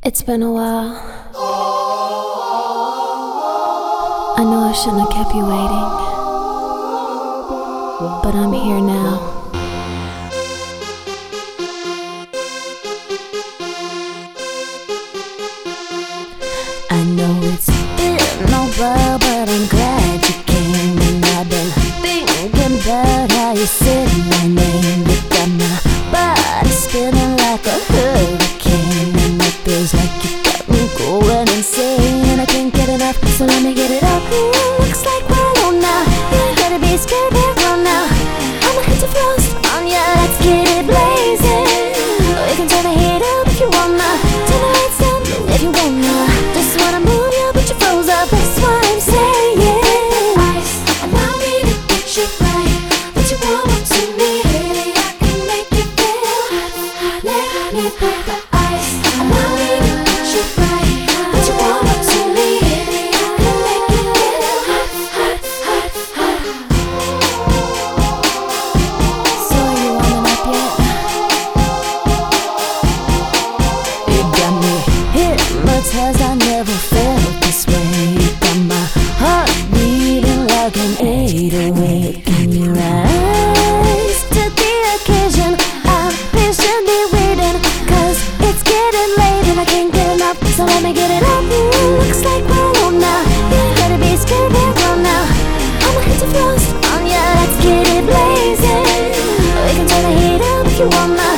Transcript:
It's been a while. I know I shouldn't have kept you waiting, but I'm here now. I know it's been a while, but I'm glad you came. And I've been thinking about how you said my name. You got my body spinning like a hurricane, and it feels like you got me going insane. I can't get enough, so let me get it up. Looks like we're on now. You ain't gotta be scared, back on now. I'ma hit the frost on ya, let's get it blazing. We can turn the heat up if you wanna, turn the lights down if you wanna. Just wanna move you, but you froze up, that's what I'm saying. Ice, allow me to get you right, what you want to me. Baby, I can make you feel hot, hot. Let me put the ice, allow me to get you right, what you want to me. Baby, I can make you feel hot, hot, hot, hot. So are you warming up yet? It got me hypnotized, I never felt this way. You got my heart beating like an 808. Can you rise to the occasion? I'm patiently waiting, cause it's getting late and I can't get enough, so let me get it up. Looks like we're on now. You ain't gotta be scared, back on now. I'ma hit the frost on ya, let's get it blazing. We can turn the heat up if you want now.